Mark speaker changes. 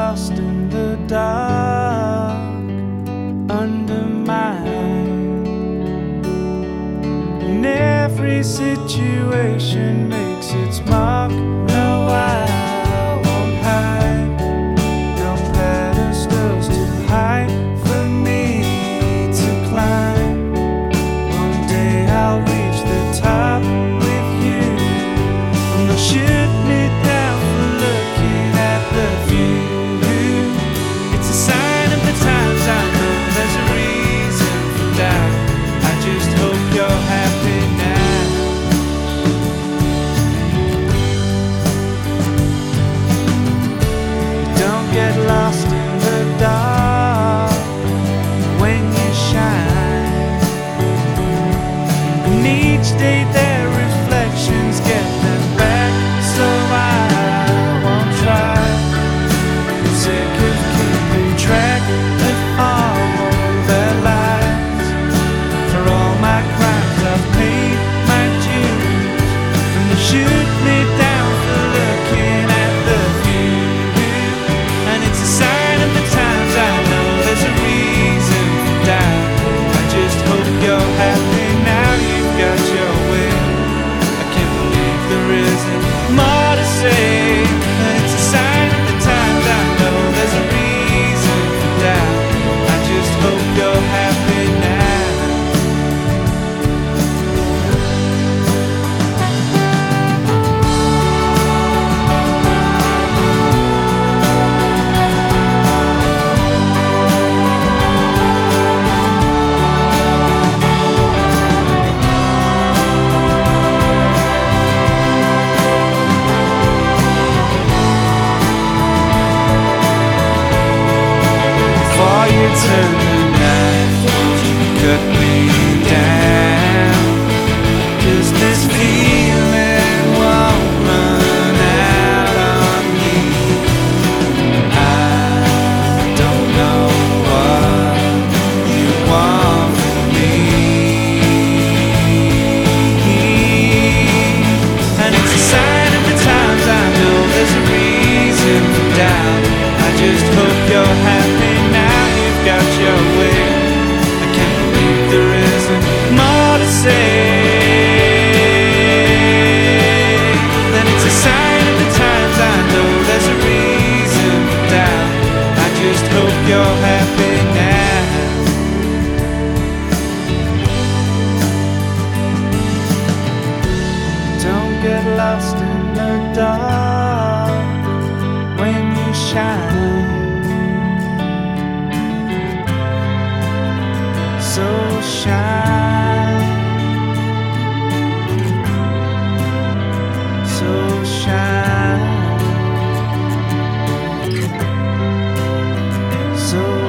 Speaker 1: lost in the dark, undermined, and every situation makes its mark. No, I won't hide, no pedestals too high for me to climb. One day I'll reach the top with you, and they'll shoot me down for looking at the view. It's a sign of the times. I know there's a reason for doubt. I just hope you're happy now. Don't get lost in the dark when you shine, and each day their reflections get them back. So I won't try. I'm sick of keeping track of all their lives. For all my crimes I've paid my dues, and they shoot me down for looking at the view. And it's a sign of the times. I know there's a reason for doubt. I just hope you're happy now. You've got your way. I can't believe there isn't more to say. And it's a sign of the times. I know there's a reason for doubt. I just hope you're happy now. Before you turn the knife, you cut me down, 'cause this feeling won't run out on me. I don't know what you want from me, and it's a sign of the times. I know there's a reason for doubt. I just hope you're happy now. You've got your way. I can't believe there isn't more to say. Then it's a sign of the times. I know there's a reason for doubt. I just hope you're happy now. Don't get lost in the dark when you shine. So shine, so shine, so